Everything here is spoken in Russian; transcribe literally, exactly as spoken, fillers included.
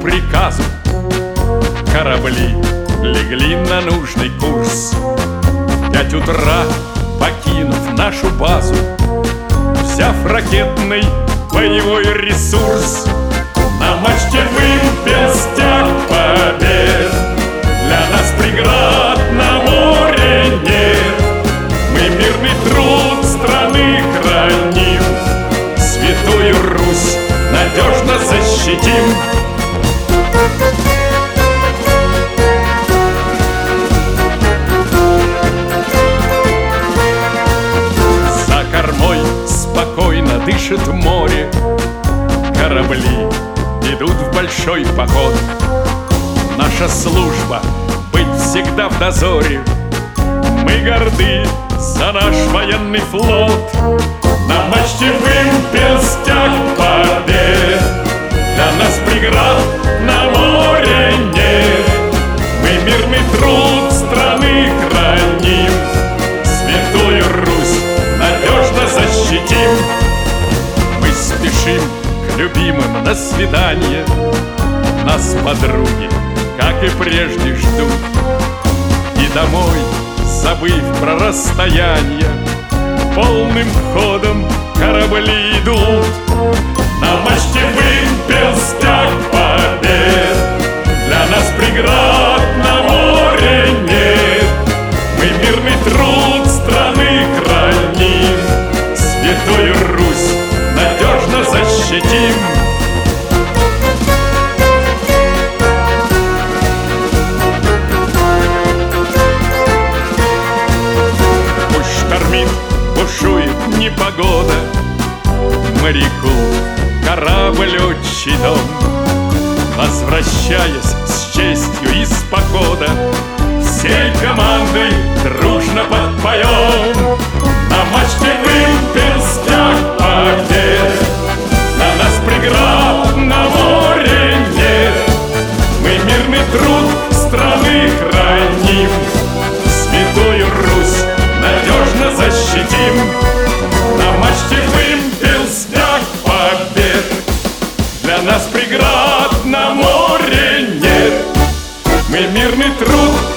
приказу корабли легли на нужный курс. В пять утра, покинув нашу базу, взяв ракетный боевой ресурс, на мачте вымпел стяг побед. Для нас преград на море нет. Мы мирный труд страны храним, святую Русь надежно защитим. За кормой спокойно дышит море, корабли идут в большой поход. Наша служба — быть всегда в дозоре. Мы горды за наш военный флот. На мачте вымпел стяг побед. Для нас преград на море нет. Мы мирный труд страны храним, святую Русь надежно защитим. Мы спешим к любимым на свидание. Нас подруги, как и прежде, ждут. И домой, забыв про расстояние, полным ходом корабли идут. На мачте вымпел стяг побед. Для нас преград на море нет. Мы мирный труд страны храним, святую Русь надежно защитим. Бушует непогода, моряку корабль отчий дом. Возвращаясь с честью из похода, всей командой дружно подпоем. На мачте вымпел стяг побед. На нас преград на море нет. Мы мирный труд страны храним, святую Русь надежно защитим. На мачте вымпел стяг побед. Для нас преград на море нет. Мы мирный труд